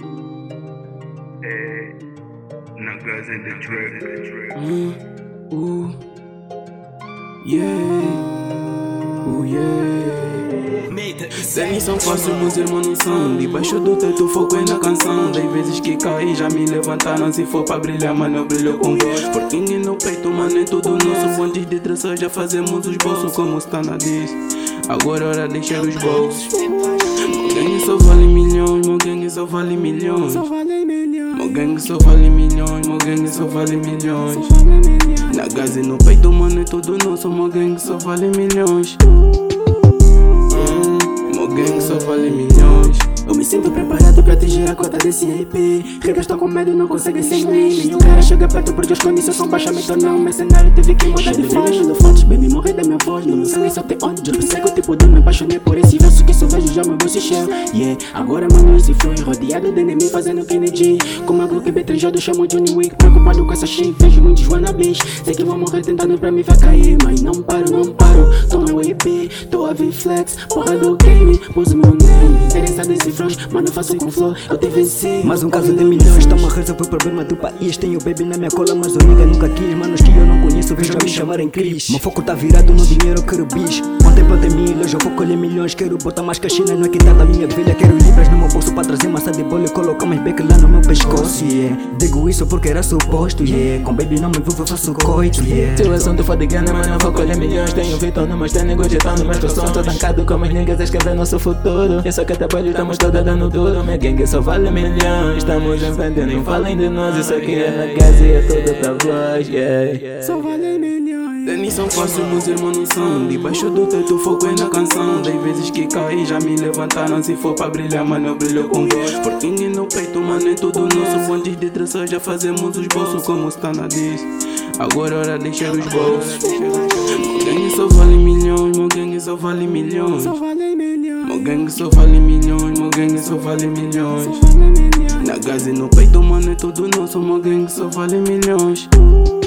Niggas in the trap. Sem são fácil, meus irmãos não são. Debaixo do teto, foco é na canção. Das vezes que caí, já me levantaram. Se for pra brilhar, mano, eu brilho com voz. Porquinho no peito, mano, é tudo nosso. Antes de traçar, já fazemos os bolsos. Como está na diz, agora é hora de encher os bolsos. Meu gangue só vale milhões, meu gangue só vale milhões. Meu gangue só vale milhões, meu gangue só vale milhões. Na gase no peito, mano, é tudo nosso. Meu gangue só vale milhões. Meu gangue só vale milhões. Eu me sinto preparado pra atingir a cota desse EP. Regas estão com medo, não conseguem sem mim. Nenhum cara chega perto porque as condições são baixas. Me tornar um mercenário, tive que mudar de voz. No fontes, baby, morrer da minha voz. No meu sangue só tem ódio. Eu sei que o tipo de me apaixonei por esse verso que só vejo já meu bolso cheio. Yeah, agora mano esse flow rodeado de enemy fazendo Kennedy. Como a Glock B3 eu chamo Johnny Wick. Preocupado com essa shit, vejo muitos wannabes. Sei que vão morrer tentando pra mim vai cair. Mas não paro, não paro. Tô no EP, tô a V-Flex. Porra do game, uso meu name. Interessado nesse flows, mano faço com flow, eu te venci. Mais um caso de milhões, tamo a resolver o problema do país. Tenho baby na minha cola, mas o nigga nunca quis. Manos que eu não conheço, vejo a me chamarem Chris. Meu foco tá virado no dinheiro, eu quero bis. Ontem plantei milhas, eu vou colher milhões. Quero botar mais caixinha, não é que tá da minha velha. Quero libras no meu bolso pra trazer massa de bolha e colocar mais beck lá no meu pescoço, yeah. Digo isso porque era suposto, yeah. Com baby não me envolvo, eu faço coito, yeah. Teu assunto foi de grana, mas não vou colher milhões. Tenho Vitor no meus tênis, gostando mas tô som. Tô tancado com meus niggas a escrever nosso futuro. Eu só que trabalho, estamos toda dando duro. Minha gangue só vale milhões. Estamos em frente, nem falem de nós. Isso aqui é na casa e é tudo pra voz, yeah. Só vale milhões. Tenis são fácil, meus irmãos não são. Debaixo do teto, foco é na canção. Das vezes que caí, já me levantaram. Se for pra brilhar, mano, eu brilho com voz. Porquinho no peito, mano, é tudo nosso. Antes de traçar, já fazemos os bolsos. Como está na diz, agora é hora de encher os bolsos. Meu gangue só vale milhões, meu gangue só vale milhões. Meu gangue só vale milhões, meu gangue só vale milhões. Na gase no peito, mano, é tudo nosso. Meu gangue só vale milhões.